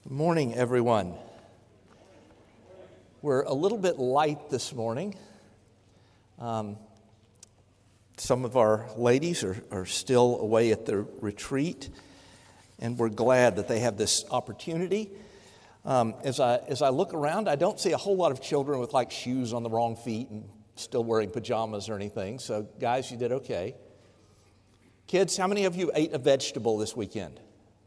Good morning, everyone. We're a little bit light this morning. Some of our ladies are still away at the retreat, and we're glad that they have this opportunity. As I look around, I don't see a whole lot of children with like shoes on the wrong feet and still wearing pajamas or anything. So, guys, you did okay. Kids, how many of you ate a vegetable this weekend?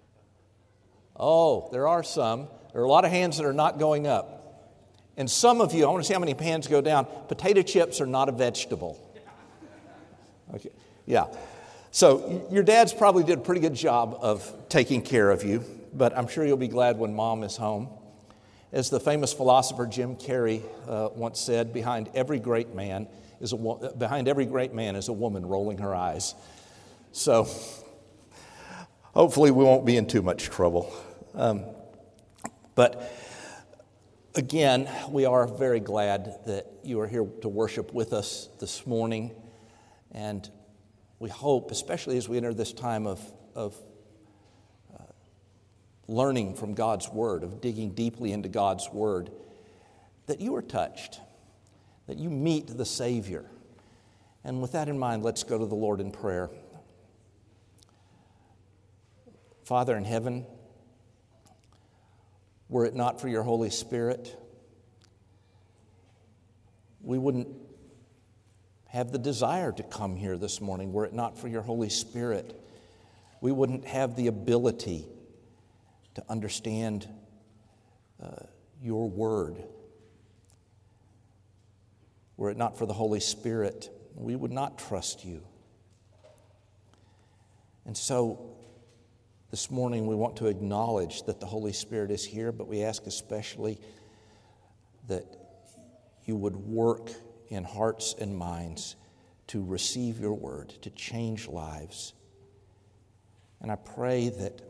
Oh, there are some. There are a lot of hands that are not going up. And some of you, I want to see how many hands go down. Potato chips are not a vegetable. Okay, yeah. So your dads probably did a pretty good job of taking care of you, but I'm sure you'll be glad when mom is home. As the famous philosopher Jim Carrey once said, behind every great man is a woman rolling her eyes. So hopefully we won't be in too much trouble. But again, we are very glad that you are here to worship with us this morning. And we hope, especially as we enter this time of learning from God's Word, of digging deeply into God's Word, that you are touched, that you meet the Savior. And with that in mind, let's go to the Lord in prayer. Father in heaven, were it not for your Holy Spirit, we wouldn't have the desire to come here this morning. Were it not for your Holy Spirit, we wouldn't have the ability to understand your word. Were it not for the Holy Spirit, we would not trust you. And so, this morning we want to acknowledge that the Holy Spirit is here, but we ask especially that you would work in hearts and minds to receive your word, to change lives. And I pray that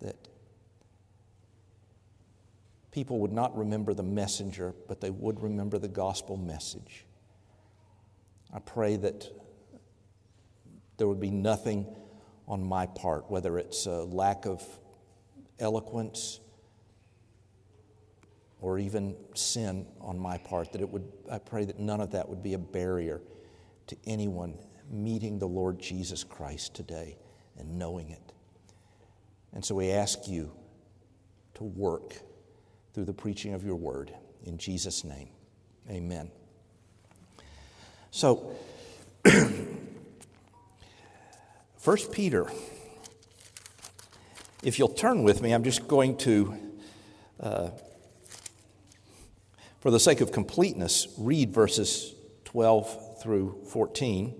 people would not remember the messenger, but they would remember the gospel message. I pray that there would be nothing on my part, whether it's a lack of eloquence or even sin on my part, I pray that none of that would be a barrier to anyone meeting the Lord Jesus Christ today and knowing it. And so we ask you to work through the preaching of your word. In Jesus' name, amen. So, 1 Peter, if you'll turn with me, I'm just going to, for the sake of completeness, read verses 12 through 14.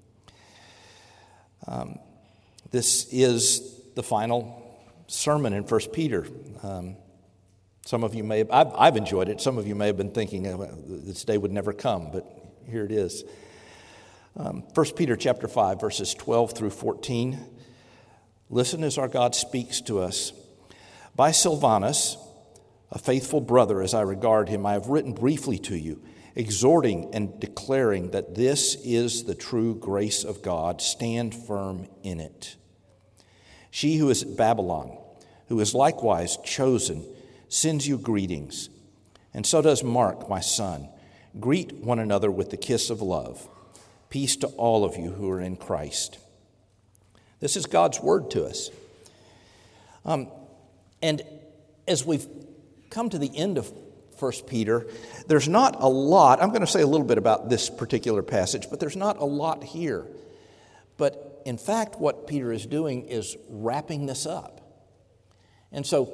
This is the final sermon in 1 Peter. Some of you may have, I've enjoyed it. Some of you may have been thinking this day would never come, but here it is. 1 Peter chapter 5, verses 12 through 14. Listen as our God speaks to us. By Silvanus, a faithful brother as I regard him, I have written briefly to you, exhorting and declaring that this is the true grace of God. Stand firm in it. She who is at Babylon, who is likewise chosen, sends you greetings. And so does Mark, my son. Greet one another with the kiss of love. Peace to all of you who are in Christ. This is God's word to us. And as we've come to the end of 1 Peter, there's not a lot. I'm going to say a little bit about this particular passage, but there's not a lot here. But in fact, what Peter is doing is wrapping this up. And so,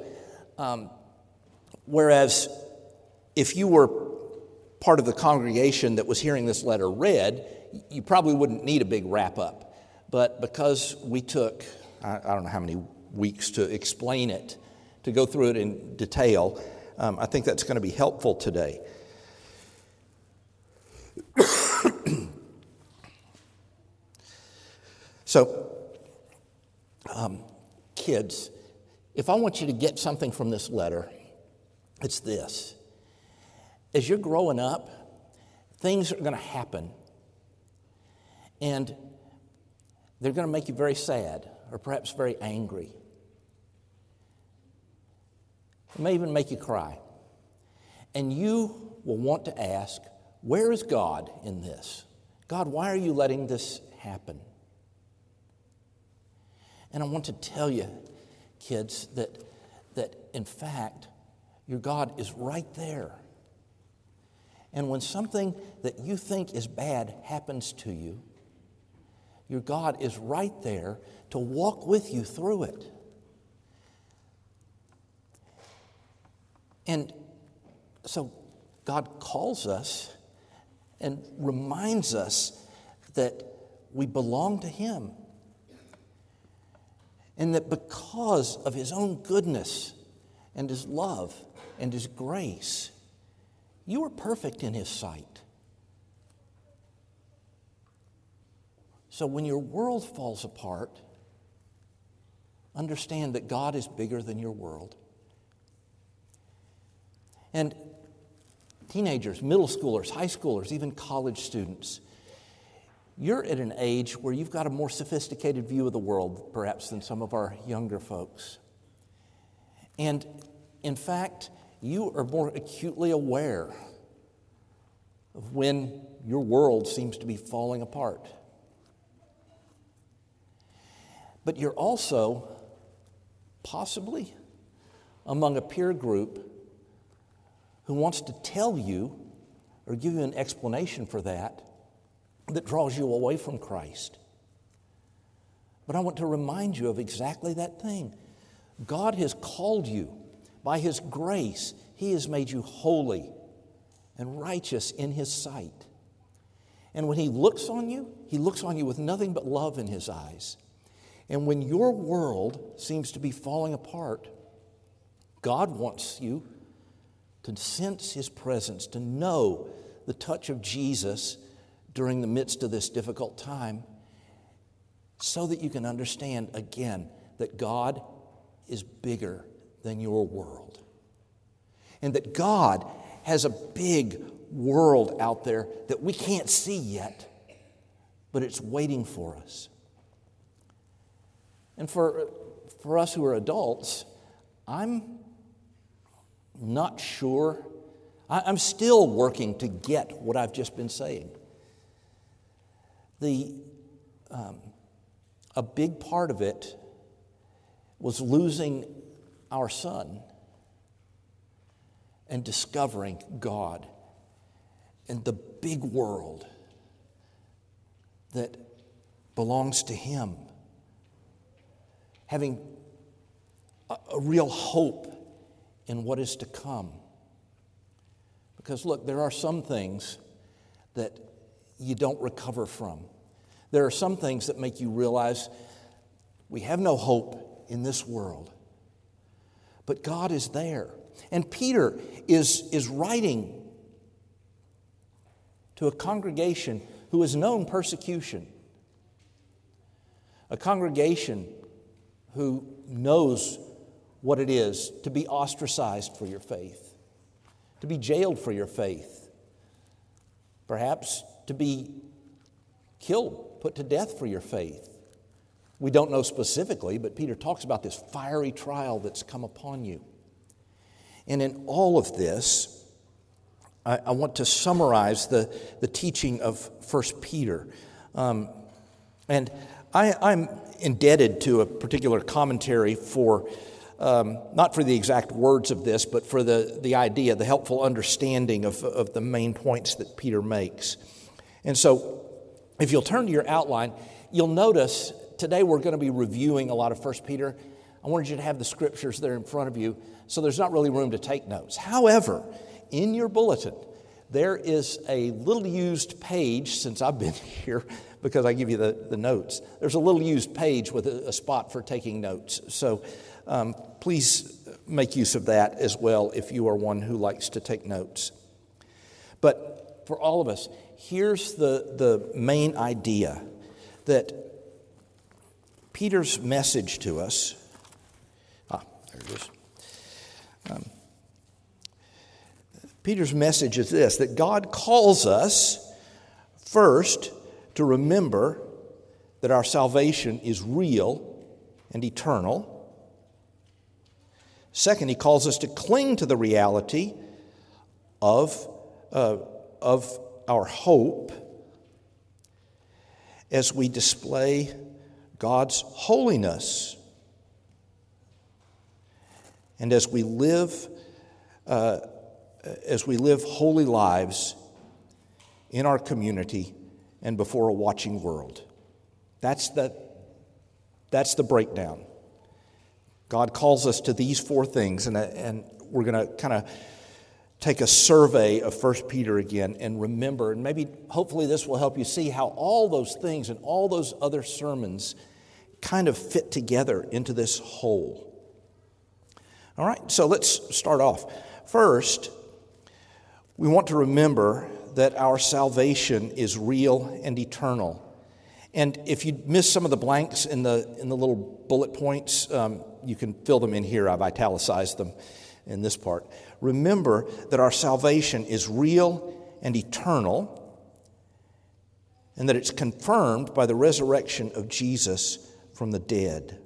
whereas if you were part of the congregation that was hearing this letter read, you probably wouldn't need a big wrap-up. But because we took, I don't know how many weeks to explain it, to go through it in detail, I think that's going to be helpful today. So, kids, if I want you to get something from this letter, it's this. As you're growing up, things are going to happen. And they're going to make you very sad or perhaps very angry. It may even make you cry. And you will want to ask, where is God in this? God, why are you letting this happen? And I want to tell you, kids, that in fact, your God is right there. And when something that you think is bad happens to you, your God is right there to walk with you through it. And so God calls us and reminds us that we belong to Him. And that because of His own goodness and His love and His grace, you are perfect in His sight. So when your world falls apart, understand that God is bigger than your world. And teenagers, middle schoolers, high schoolers, even college students, you're at an age where you've got a more sophisticated view of the world, perhaps, than some of our younger folks. And in fact, you are more acutely aware of when your world seems to be falling apart. But you're also possibly among a peer group who wants to tell you or give you an explanation for that draws you away from Christ. But I want to remind you of exactly that thing. God has called you by His grace. He has made you holy and righteous in His sight. And when He looks on you with nothing but love in His eyes. And when your world seems to be falling apart, God wants you to sense His presence, to know the touch of Jesus during the midst of this difficult time, so that you can understand again that God is bigger than your world. And that God has a big world out there that we can't see yet, but it's waiting for us. And for us who are adults, I'm not sure. I'm still working to get what I've just been saying. A big part of it was losing our son and discovering God and the big world that belongs to Him. Having a real hope in what is to come. Because look, there are some things that you don't recover from. There are some things that make you realize we have no hope in this world. But God is there. And Peter is writing to a congregation who has known persecution. A congregation who knows what it is to be ostracized for your faith, to be jailed for your faith, perhaps to be killed, put to death for your faith. We don't know specifically, but Peter talks about this fiery trial that's come upon you. And in all of this, I want to summarize the teaching of 1 Peter. And I'm indebted to a particular commentary for, not for the exact words of this, but for the idea, the helpful understanding of the main points that Peter makes. And so, if you'll turn to your outline, you'll notice today we're going to be reviewing a lot of 1 Peter. I wanted you to have the scriptures there in front of you, so there's not really room to take notes. However, in your bulletin, there is a little used page, since I've been here, because I give you the notes. There's a little used page with a spot for taking notes. So please make use of that as well if you are one who likes to take notes. But for all of us, here's the main idea, that Peter's message to us, there it is. Peter's message is this, that God calls us first to remember that our salvation is real and eternal. Second, he calls us to cling to the reality of our hope as we display God's holiness and as we live holy lives in our community and before a watching world. That's the breakdown. God calls us to these four things, and we're going to kind of take a survey of 1 Peter again and remember, and maybe hopefully this will help you see how all those things and all those other sermons kind of fit together into this whole. All right, so let's start off. First, we want to remember that our salvation is real and eternal. And if you miss some of the blanks in the little bullet points, you can fill them in here. I've italicized them in this part. Remember that our salvation is real and eternal, and that it's confirmed by the resurrection of Jesus from the dead.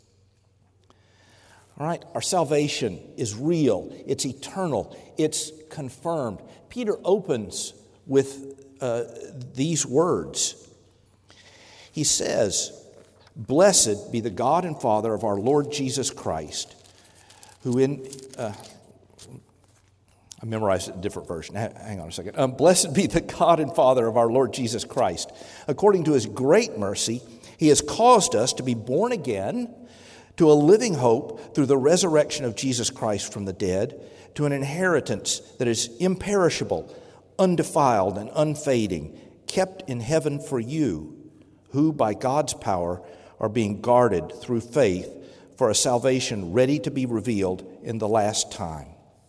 All right, our salvation is real, it's eternal, it's confirmed. Peter opens with these words. He says, "Blessed be the God and Father of our Lord Jesus Christ, who I memorized it in a different version. Hang on a second. Blessed be the God and Father of our Lord Jesus Christ. According to his great mercy, he has caused us to be born again to a living hope through the resurrection of Jesus Christ from the dead, to an inheritance that is imperishable, undefiled, and unfading, kept in heaven for you, who by God's power are being guarded through faith for a salvation ready to be revealed in the last time."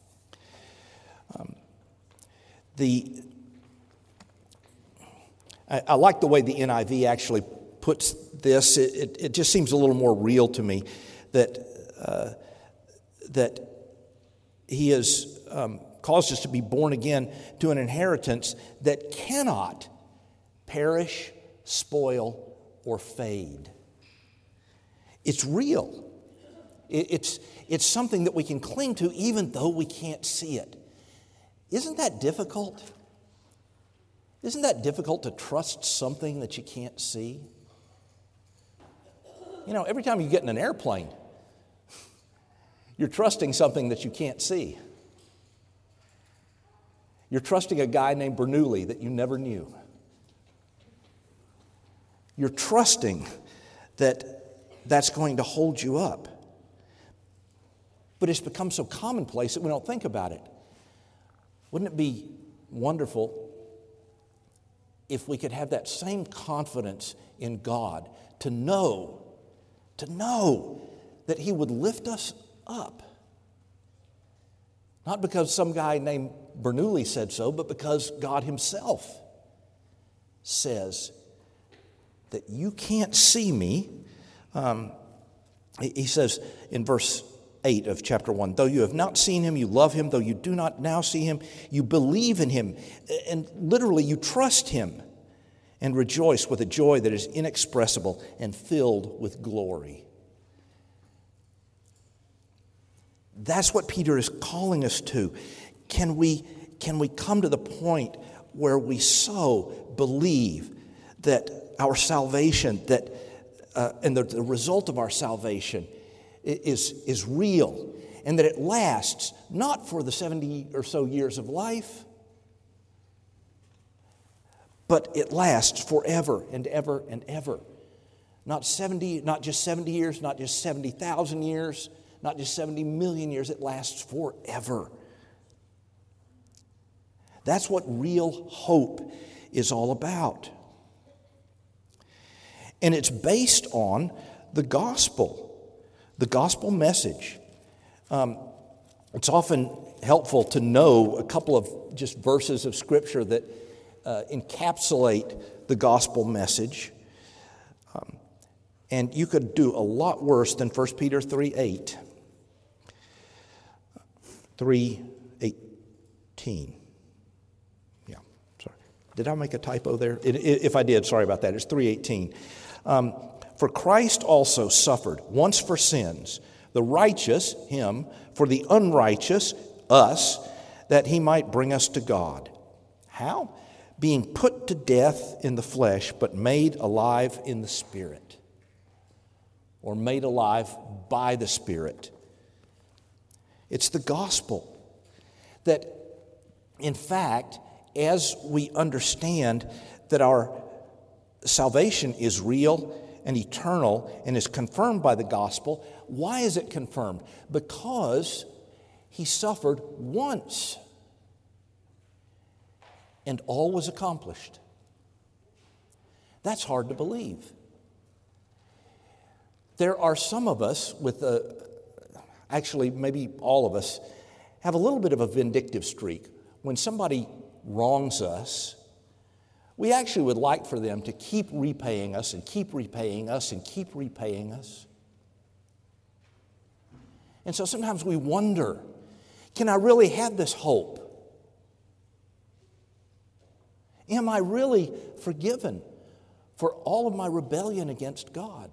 I like the way the NIV actually puts this. It just seems a little more real to me that he has caused us to be born again to an inheritance that cannot perish, spoil, or fade. It's real. It's something that we can cling to even though we can't see it. Isn't that difficult? Isn't that difficult to trust something that you can't see? You know, every time you get in an airplane, you're trusting something that you can't see. You're trusting a guy named Bernoulli that you never knew. You're trusting that that's going to hold you up. But it's become so commonplace that we don't think about it. Wouldn't it be wonderful if we could have that same confidence in God to know that he would lift us up? Not because some guy named Bernoulli said so, but because God himself says that you can't see me. He says in verse 8 of chapter 1, "Though you have not seen him, you love him. Though you do not now see him, you believe in him." And literally, you trust him and rejoice with a joy that is inexpressible and filled with glory. That's what Peter is calling us to. Can we come to the point where we so believe that our salvation, and the result of our salvation is real, and that it lasts not for the 70 or so years of life, but it lasts forever and ever and ever. Not just 70 years, not just 70,000 years, not just 70 million years. It lasts forever. That's what real hope is all about. And it's based on the gospel message. It's often helpful to know a couple of just verses of Scripture that encapsulate the gospel message. And you could do a lot worse than 1 Peter 3:8. 3:18. Yeah, sorry. Did I make a typo there? If I did, sorry about that. It's 3:18. "For Christ also suffered once for sins, The righteous, him, for the unrighteous, us, that he might bring us to God. How? Being put to death in the flesh, but made alive in the Spirit. Or made alive by the Spirit. It's the gospel that, in fact, as we understand that our salvation is real and eternal and is confirmed by the gospel, why is it confirmed? Because he suffered once and all was accomplished. That's hard to believe. There are some of us actually maybe all of us, have a little bit of a vindictive streak. When somebody wrongs us, we actually would like for them to keep repaying us and keep repaying us and keep repaying us. And so sometimes we wonder, can I really have this hope? Am I really forgiven for all of my rebellion against God?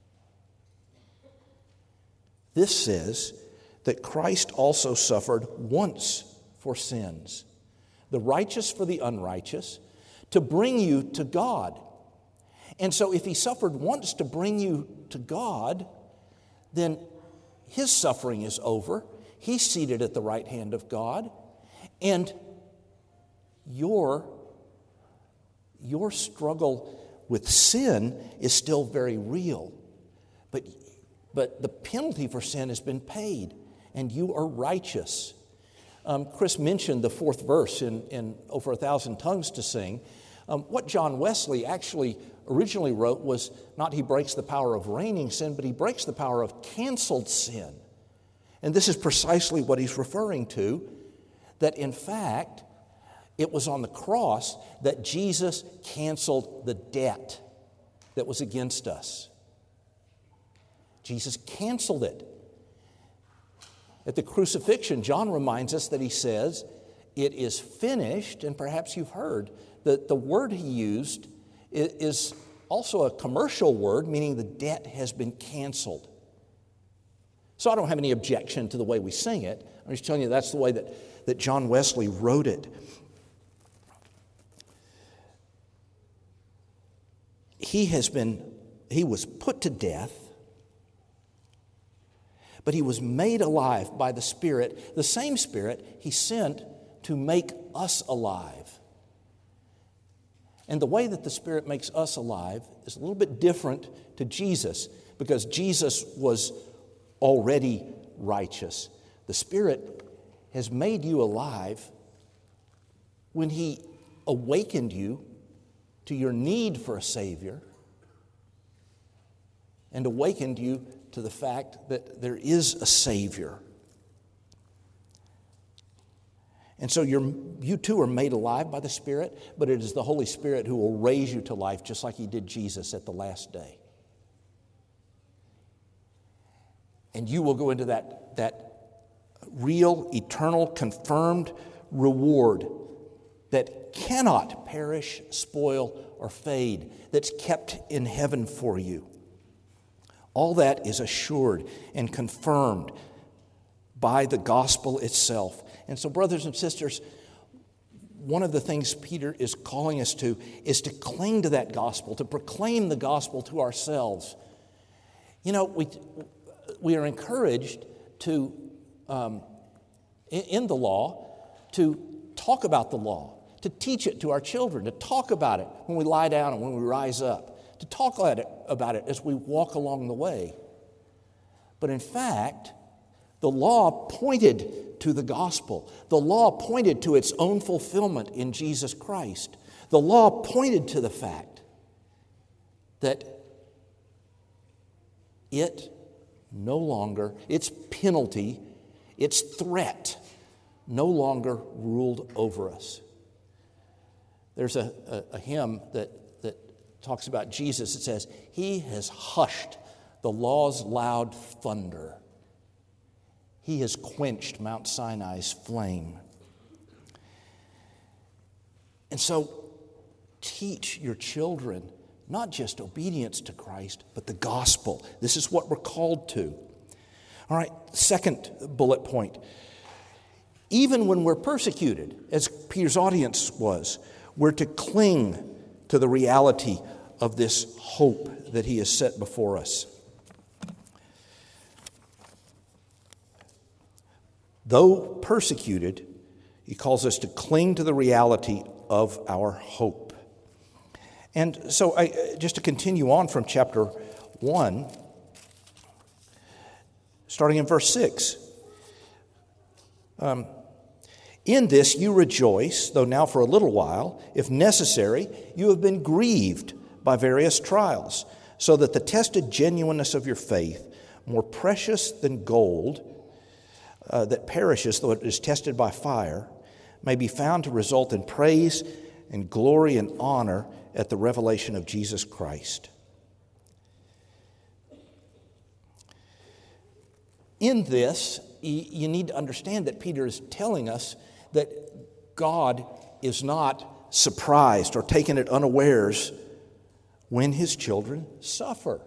This says that Christ also suffered once for sins, the righteous for the unrighteous, to bring you to God. And so if he suffered once to bring you to God, then his suffering is over. He's seated at the right hand of God. And your struggle with sin is still very real. But the penalty for sin has been paid, and you are righteous. Chris mentioned the fourth verse in Over a Thousand Tongues to Sing. What John Wesley actually originally wrote was not he breaks the power of reigning sin, but he breaks the power of canceled sin. And this is precisely what he's referring to, that in fact, it was on the cross that Jesus canceled the debt that was against us. Jesus canceled it. At the crucifixion, John reminds us that he says, it is finished, and perhaps you've heard that the word he used is also a commercial word, meaning the debt has been canceled. So I don't have any objection to the way we sing it. I'm just telling you that's the way that John Wesley wrote it. He was put to death, but he was made alive by the Spirit, the same Spirit he sent to make us alive. And the way that the Spirit makes us alive is a little bit different to Jesus, because Jesus was already righteous. The Spirit has made you alive when he awakened you to your need for a Savior and awakened you to the fact that there is a Savior. And so you too are made alive by the Spirit, but it is the Holy Spirit who will raise you to life just like he did Jesus at the last day. And you will go into that real, eternal, confirmed reward that cannot perish, spoil, or fade, that's kept in heaven for you. All that is assured and confirmed by the gospel itself. And so, brothers and sisters, one of the things Peter is calling us to is to cling to that gospel, to proclaim the gospel to ourselves. You know, we are encouraged to, in the law, to talk about the law, to teach it to our children, to talk about it when we lie down and when we rise up, to talk about it as we walk along the way. But in fact, the law pointed to the gospel. The law pointed to its own fulfillment in Jesus Christ. The law pointed to the fact that it no longer, its penalty, its threat, no longer ruled over us. There's a hymn that talks about Jesus. It says, he has hushed the law's loud thunder. He has quenched Mount Sinai's flame. And so teach your children not just obedience to Christ, but the gospel. This is what we're called to. All right, second bullet point. Even when we're persecuted, as Peter's audience was, we're to cling to the reality of this hope that he has set before us. Though persecuted, he calls us to cling to the reality of our hope. And so, just to continue on from chapter 1, starting in verse 6. In this you rejoice, though now for a little while, if necessary, you have been grieved by various trials, so that the tested genuineness of your faith, more precious than gold, that perishes though it is tested by fire, may be found to result in praise and glory and honor at the revelation of Jesus Christ. In this, you need to understand that Peter is telling us that God is not surprised or taken at unawares when his children suffer.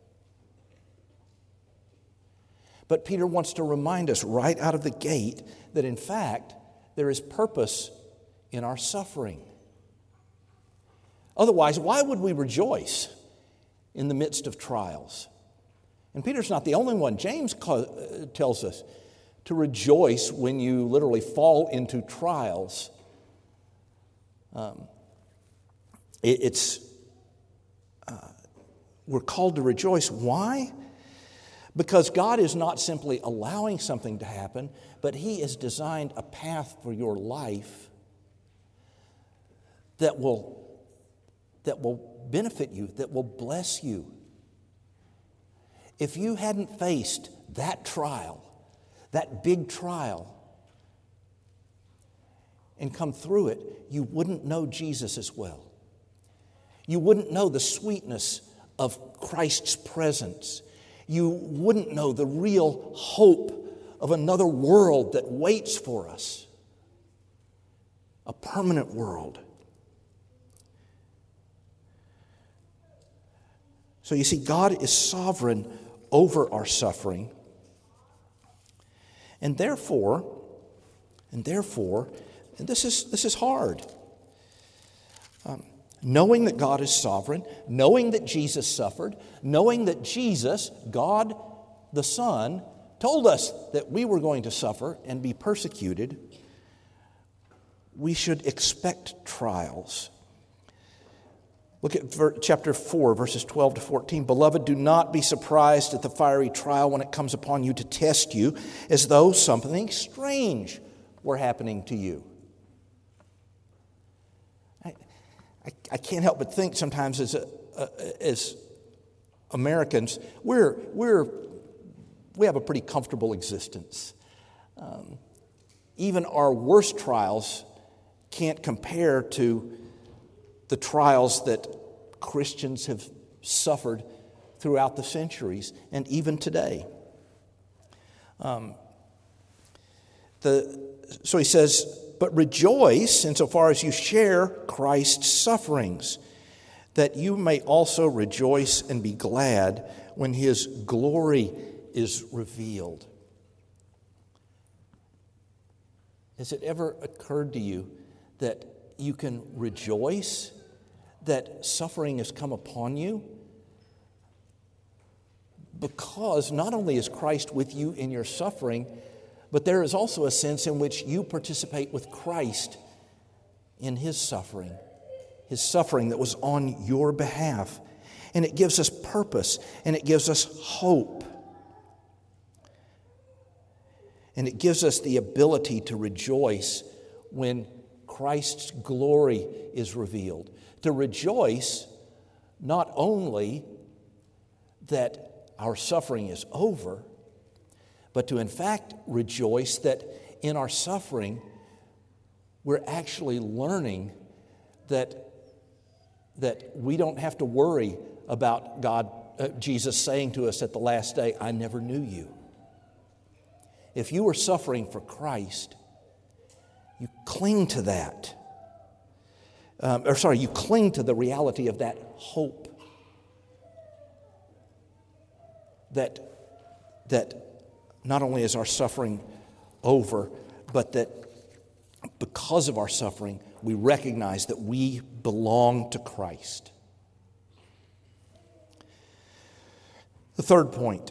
But Peter wants to remind us right out of the gate that in fact there is purpose in our suffering. Otherwise, why would we rejoice in the midst of trials? And Peter's not the only one. James tells us to rejoice when you literally fall into trials. We're called to rejoice. Why? Because God is not simply allowing something to happen, but he has designed a path for your life that will benefit you, that will bless you. If you hadn't faced that trial, that big trial, and come through it, you wouldn't know Jesus as well. You wouldn't know the sweetness of Christ's presence. You wouldn't know the real hope of another world that waits for us, a permanent world. So you see, God is sovereign over our suffering. And therefore, and this is hard. Knowing that God is sovereign, knowing that Jesus suffered, knowing that Jesus, God the Son, told us that we were going to suffer and be persecuted, we should expect trials. Look at chapter 4, verses 12 to 14. Beloved, do not be surprised at the fiery trial when it comes upon you to test you, as though something strange were happening to you. I can't help but think sometimes as Americans, we have a pretty comfortable existence. Even our worst trials can't compare to the trials that Christians have suffered throughout the centuries and even today. So he says, but rejoice insofar as you share Christ's sufferings, that you may also rejoice and be glad when his glory is revealed. Has it ever occurred to you that you can rejoice that suffering has come upon you? Because not only is Christ with you in your suffering, but there is also a sense in which you participate with Christ in his suffering that was on your behalf. And it gives us purpose, and it gives us hope. And it gives us the ability to rejoice when Christ's glory is revealed. To rejoice not only that our suffering is over, but to in fact rejoice that in our suffering we're actually learning that we don't have to worry about Jesus saying to us at the last day, I never knew you. If you are suffering for Christ, you cling to that. You cling to the reality of that hope that not only is our suffering over, but that because of our suffering, we recognize that we belong to Christ. The third point,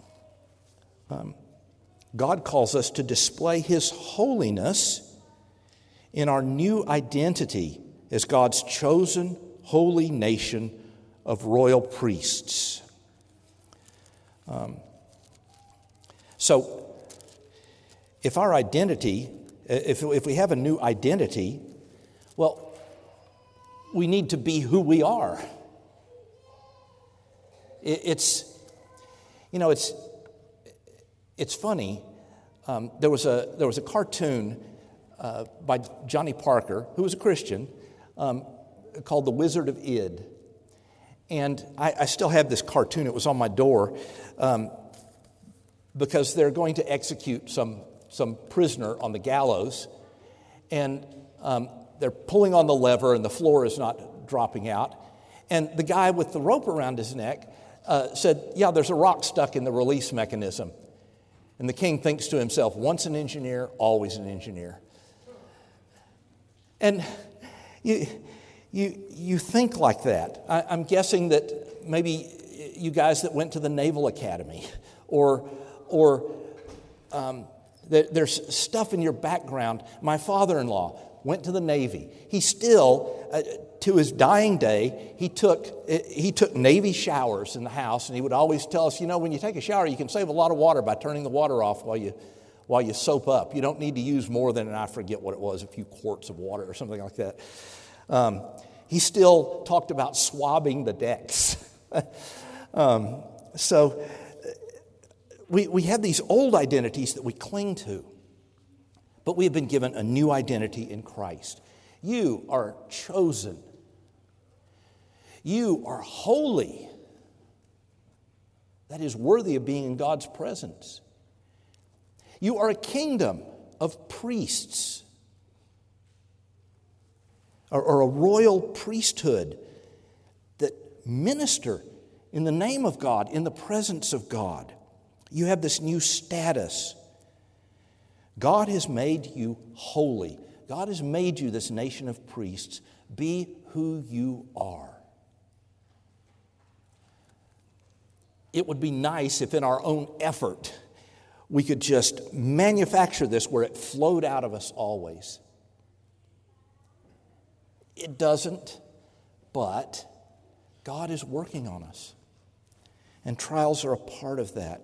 God calls us to display His holiness in our new identity as God's chosen holy nation of royal priests. So, if our identity, if we have a new identity, well, we need to be who we are. It's funny. There was a cartoon by Johnny Parker, who was a Christian, called The Wizard of Id. And I still have this cartoon. It was on my door because they're going to execute some prisoner on the gallows. And they're pulling on the lever and the floor is not dropping out. And the guy with the rope around his neck said, "Yeah, there's a rock stuck in the release mechanism." And the king thinks to himself, once an engineer, always an engineer. And you think like that. I'm guessing that maybe you guys that went to the Naval Academy or there's stuff in your background. My father-in-law went to the Navy. He still, to his dying day, he took Navy showers in the house, and he would always tell us, when you take a shower, you can save a lot of water by turning the water off while you soap up. You don't need to use more than, and I forget what it was, a few quarts of water or something like that. He still talked about swabbing the decks. So we have these old identities that we cling to, but we have been given a new identity in Christ. You are chosen. You are holy. That is worthy of being in God's presence. You are a kingdom of priests, or a royal priesthood that minister in the name of God, in the presence of God. You have this new status. God has made you holy. God has made you this nation of priests. Be who you are. It would be nice if in our own effort we could just manufacture this where it flowed out of us always. It doesn't, but God is working on us. And trials are a part of that.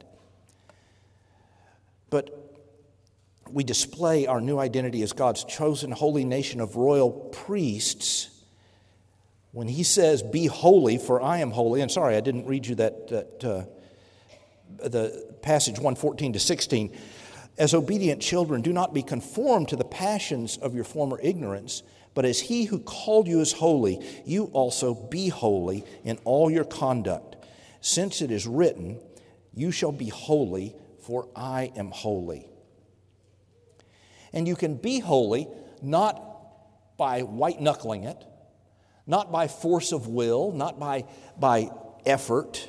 But we display our new identity as God's chosen holy nation of royal priests when He says, "Be holy, for I am holy." And sorry, I didn't read you the passage 1:14-16. "As obedient children, do not be conformed to the passions of your former ignorance, but as He who called you is holy, you also be holy in all your conduct. Since it is written, 'You shall be holy, for I am holy.'" And you can be holy not by white-knuckling it, not by force of will, not by effort,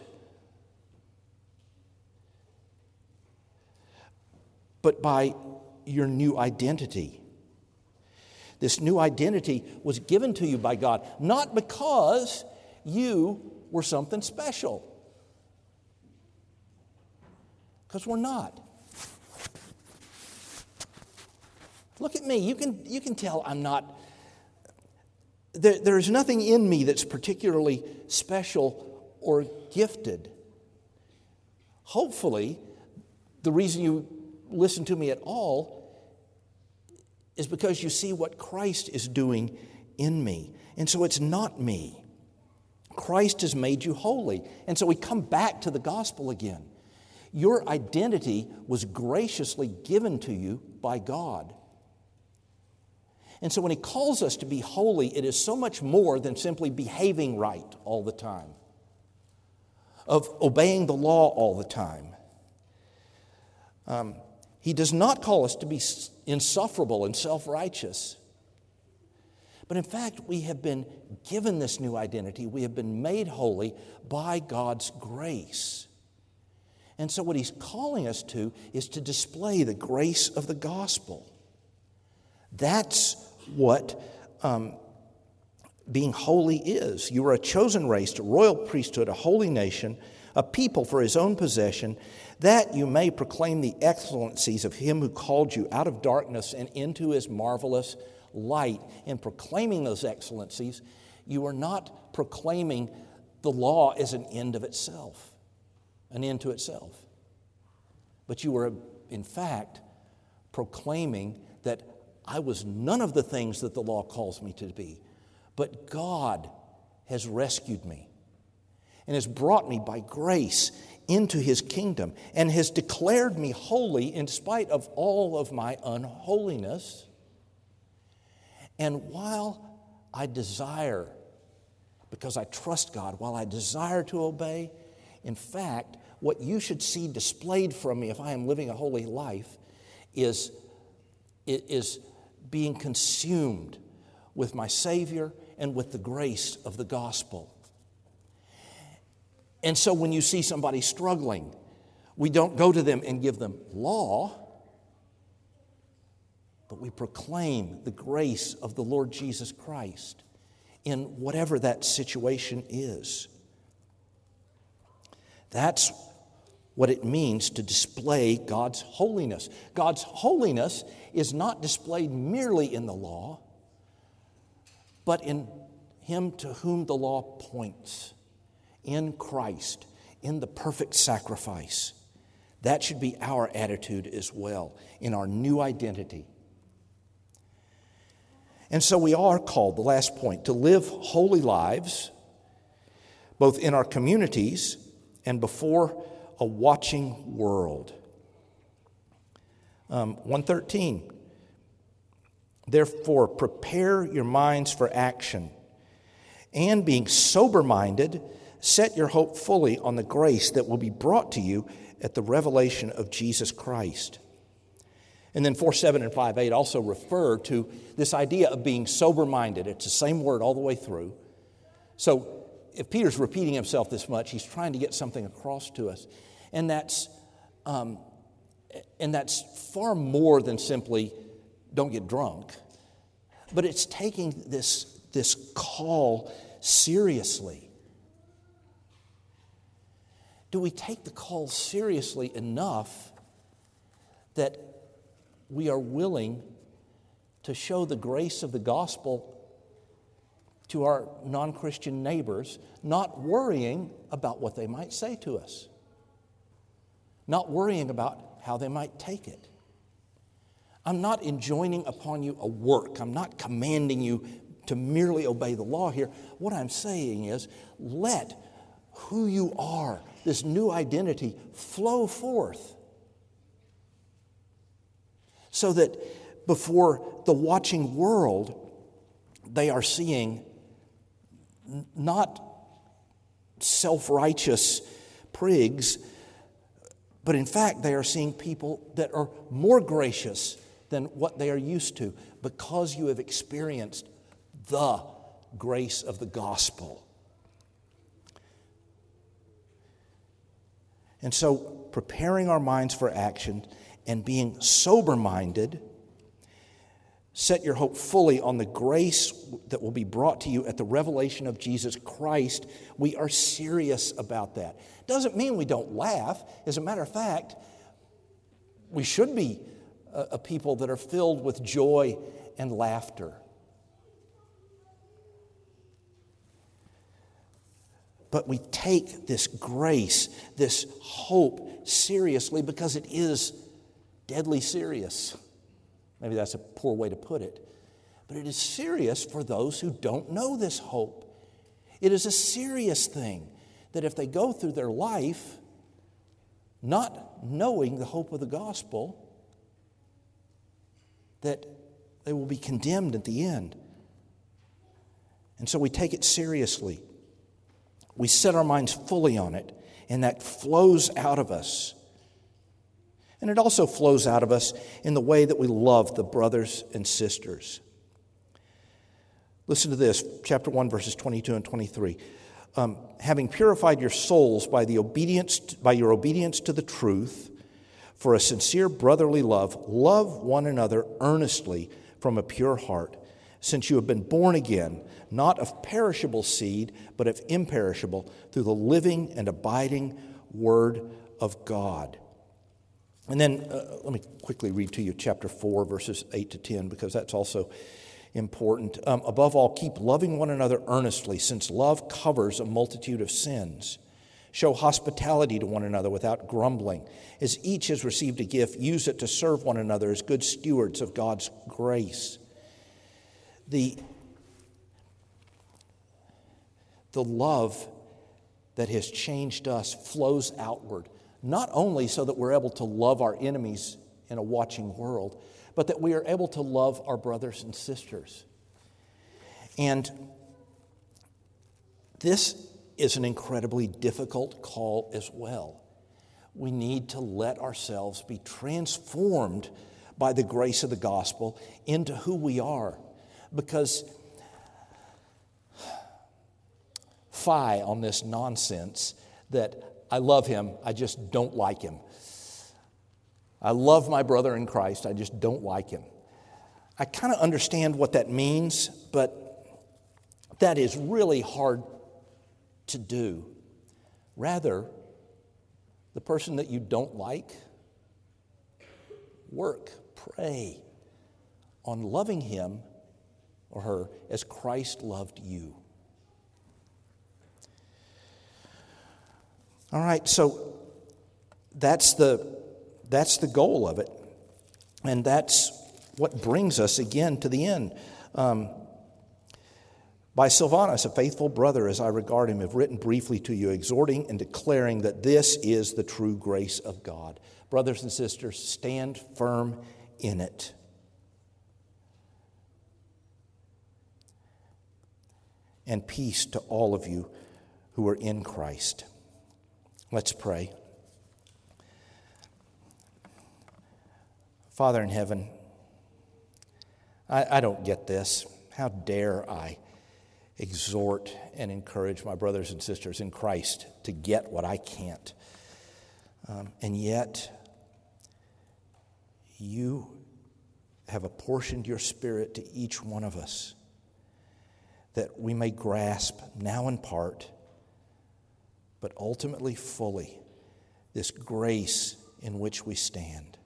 but by your new identity. This new identity was given to you by God, not because you were something special, because we're not. Look at me. You can tell I'm not. There's nothing in me that's particularly special or gifted. Hopefully, the reason you listen to me at all is because you see what Christ is doing in me. And so it's not me. Christ has made you holy. And so we come back to the gospel again. Your identity was graciously given to you by God. And so when He calls us to be holy, it is so much more than simply behaving right all the time, of obeying the law all the time. He does not call us to be insufferable and self-righteous. But in fact, we have been given this new identity. We have been made holy by God's grace. And so what he's calling us to is to display the grace of the gospel. That's what being holy is. You are a chosen race, a royal priesthood, a holy nation, a people for his own possession, that you may proclaim the excellencies of him who called you out of darkness and into his marvelous light. In proclaiming those excellencies, you are not proclaiming the law as an end of itself, an end to itself. But you are, in fact, proclaiming that I was none of the things that the law calls me to be, but God has rescued me and has brought me by grace into his kingdom and has declared me holy in spite of all of my unholiness. And while I desire, because I trust God, while I desire to obey, in fact, what you should see displayed from me if I am living a holy life is being consumed with my Savior and with the grace of the gospel. And so when you see somebody struggling, we don't go to them and give them law, but we proclaim the grace of the Lord Jesus Christ in whatever that situation is. That's what it means to display God's holiness. God's holiness is not displayed merely in the law, but in him to whom the law points, in Christ, in the perfect sacrifice. That should be our attitude as well, in our new identity. And so we are called, the last point, to live holy lives, both in our communities and before a watching world. 1:13. Therefore, prepare your minds for action, and being sober-minded, set your hope fully on the grace that will be brought to you at the revelation of Jesus Christ. And then 4:7 and 5:8 also refer to this idea of being sober-minded. It's the same word all the way through. So if Peter's repeating himself this much, he's trying to get something across to us. And that's far more than simply don't get drunk. But it's taking this call seriously. Do we take the call seriously enough that we are willing to show the grace of the gospel to our non-Christian neighbors, not worrying about what they might say to us, not worrying about how they might take it? I'm not enjoining upon you a work. I'm not commanding you to merely obey the law here. What I'm saying is, let who you are, this new identity, flow forth, so that before the watching world, they are seeing not self-righteous prigs, but in fact they are seeing people that are more gracious than what they are used to, because you have experienced the grace of the gospel. And so, preparing our minds for action and being sober-minded, set your hope fully on the grace that will be brought to you at the revelation of Jesus Christ. We are serious about that. Doesn't mean we don't laugh. As a matter of fact, we should be a people that are filled with joy and laughter. But we take this grace, this hope seriously, because it is deadly serious. Maybe that's a poor way to put it. But it is serious for those who don't know this hope. It is a serious thing that if they go through their life not knowing the hope of the gospel, that they will be condemned at the end. And so we take it seriously. We set our minds fully on it, and that flows out of us. And it also flows out of us in the way that we love the brothers and sisters. Listen to this, chapter 1, verses 22 and 23. having purified your souls by your obedience to the truth, for a sincere brotherly love, love one another earnestly from a pure heart, since you have been born again, not of perishable seed, but of imperishable, through the living and abiding Word of God. And then let me quickly read to you chapter 4, verses 8 to 10, because that's also important. Above all, keep loving one another earnestly, since love covers a multitude of sins. Show hospitality to one another without grumbling. As each has received a gift, use it to serve one another as good stewards of God's grace. The love that has changed us flows outward, not only so that we're able to love our enemies in a watching world, but that we are able to love our brothers and sisters. And this is an incredibly difficult call as well. We need to let ourselves be transformed by the grace of the gospel into who we are, because on this nonsense that I love him, I just don't like him. I love my brother in Christ, I just don't like him. I kind of understand what that means, but that is really hard to do. Rather, the person that you don't like, pray on loving him or her as Christ loved you. All right, so that's the goal of it. And that's what brings us again to the end. By Silvanus, a faithful brother as I regard him, have written briefly to you, exhorting and declaring that this is the true grace of God. Brothers and sisters, stand firm in it. And peace to all of you who are in Christ. Let's pray. Father in heaven, I don't get this. How dare I exhort and encourage my brothers and sisters in Christ to get what I can't. And yet, you have apportioned your Spirit to each one of us that we may grasp, now in part, but ultimately fully, this grace in which we stand.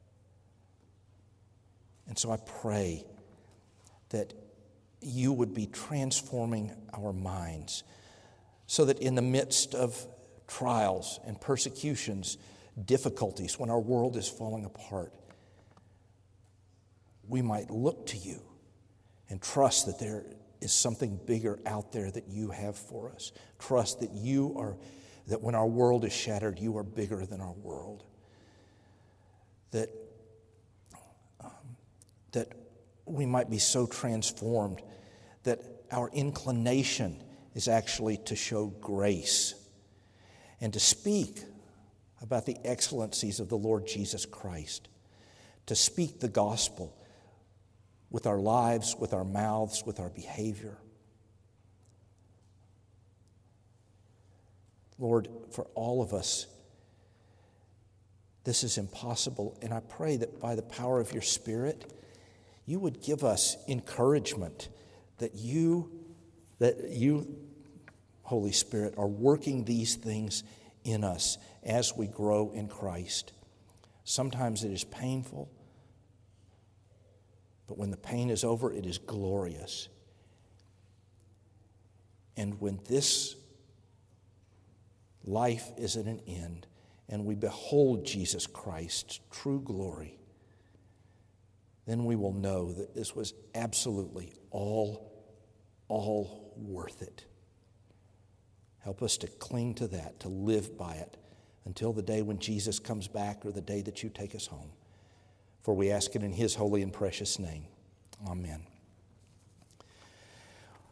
And so I pray that you would be transforming our minds so that in the midst of trials and persecutions, difficulties, when our world is falling apart, we might look to you and trust that there is something bigger out there that you have for us. Trust that that when our world is shattered, you are bigger than our world. That we might be so transformed that our inclination is actually to show grace and to speak about the excellencies of the Lord Jesus Christ, to speak the gospel with our lives, with our mouths, with our behavior. Lord, for all of us, this is impossible, and I pray that by the power of your Spirit, you would give us encouragement that you, Holy Spirit, are working these things in us as we grow in Christ. Sometimes it is painful, but when the pain is over, it is glorious. And when this life is at an end and we behold Jesus Christ's true glory, then we will know that this was absolutely all worth it. Help us to cling to that, to live by it until the day when Jesus comes back or the day that you take us home. For we ask it in his holy and precious name. Amen.